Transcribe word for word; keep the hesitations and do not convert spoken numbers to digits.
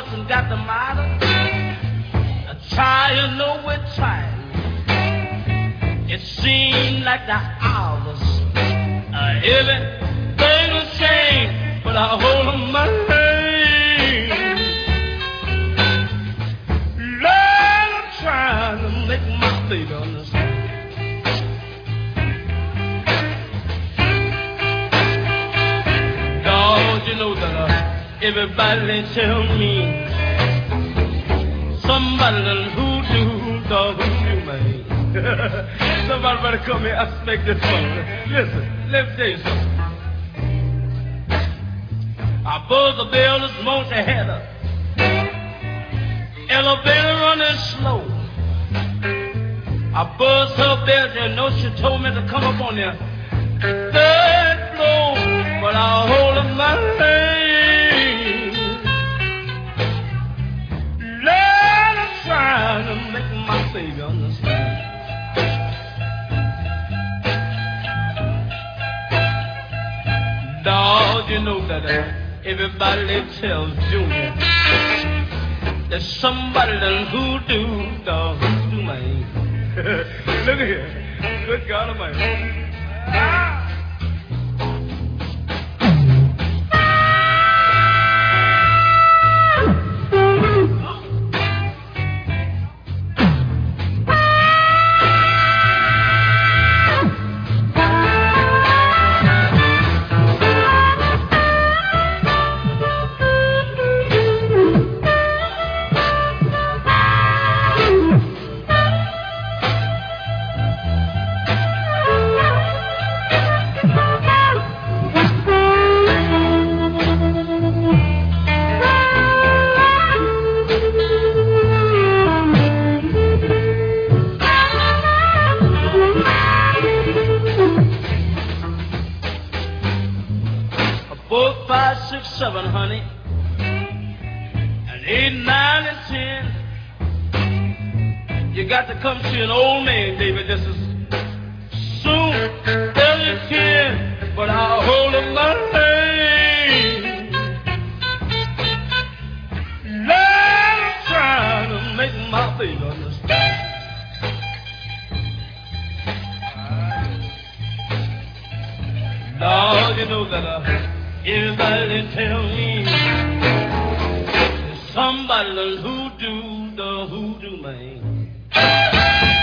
done got the matter. I try, you know we're trying. It seems like the hours, uh, everything will change, but I hold on my hand. Lord, I'm trying to make my baby understand. Lord, you know that uh, everybody tell me somebody done hoodoo, the hoodoo man. Somebody better come here, I expect this one. Listen, let me tell you something. I buzz the bell this morning, they had a elevator running slow. I buzzed her bell, you know she told me to come up on there third floor, but I hold up my hand. Lord, I'm trying to make my baby understand. Dog, you know that uh, everybody tells Junior that somebody done hoodoo, the hoodoo man. Look at here. Good God Almighty. Ah! Four, five, six, seven, honey, and eight, nine, and ten. You got to come see an old man, David. This is soon as you can, but I'll hold up my hand. Lord, I'm trying to make my baby understand. Lord, you know that uh, everybody tell me somebody done hoodoo, the hoodoo man.